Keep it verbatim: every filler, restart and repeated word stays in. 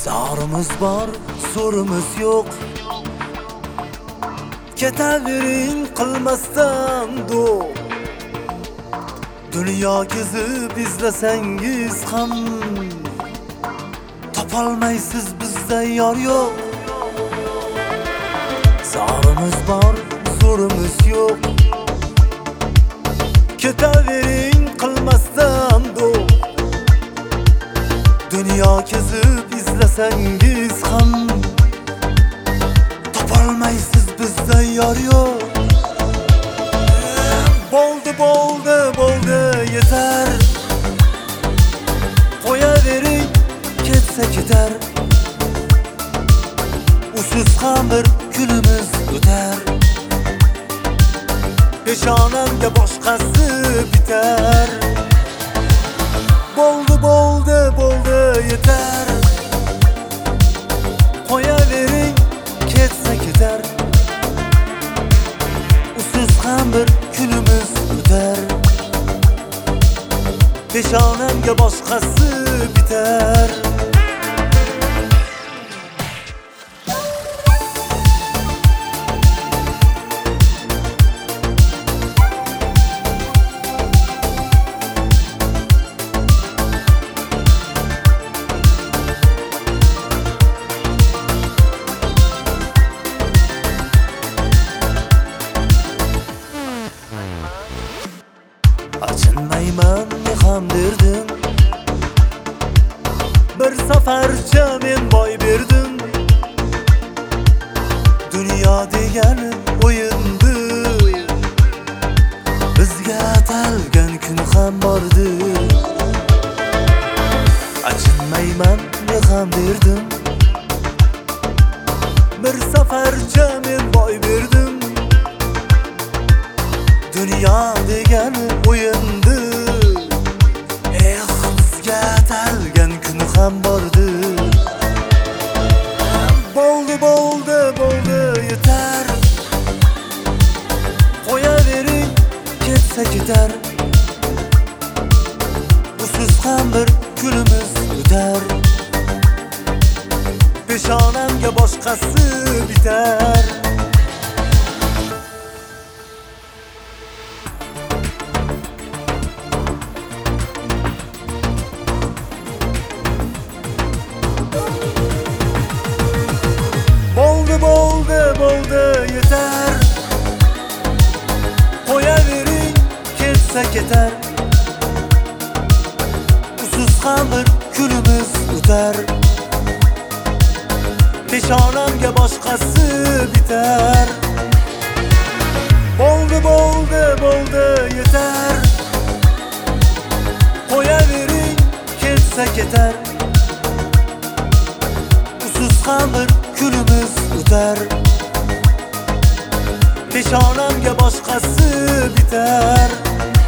Zarımız var, sorumuz yok. Ketavering qilmasdan do. Dünya gezib izlasangiz ham topolmaysiz bizda yor yo'q. Zarımız var, sorumuz yok. Ketavering qilmasdan do. Dünya gezib izlasangiz ham topolmaysiz bizda yor yo'q. Bo'ldi bo'ldi bo'ldi yetar. Qo'yavering ketsa ketar. Usiz ham bir kunimiz o'tar. Peshonamga boshqasi bitar. Bo'ldi bo'ldi bo'ldi yetar. Qo'yavering ketsa ketar. Usiz ham bir kunimiz o'tar. Peshonamga boshqasi bitar. Achinmayman ham derdim. Bir safarcha men boy berdim. Dunyo degani o'yindi. Bizga atalgan kun ham bordi. Achinmayman ham derdim. Bir safarcha men boy berdim. Dünya degani o'yindi. Eh, bizga atalgan kun ham bordi. Bo'ldi bo'ldi bo'ldi yetar. Qo'yavering ketsa ketar. Usiz ham bir kunimiz o'tar. Peshonamga boshqasi bitar. Bo'ldi bo'ldi bo'ldi yetar. Qo'yavering ketsa ketar. Usiz ham bir kunimiz o'tar. Peshonamga boshqasi bitar. Bo'ldi bo'ldi bo'ldi yetar. Qo'yavering ketsa ketar. Usiz ham bir kunimiz o'tar. Peshonamga boshqasi bitar.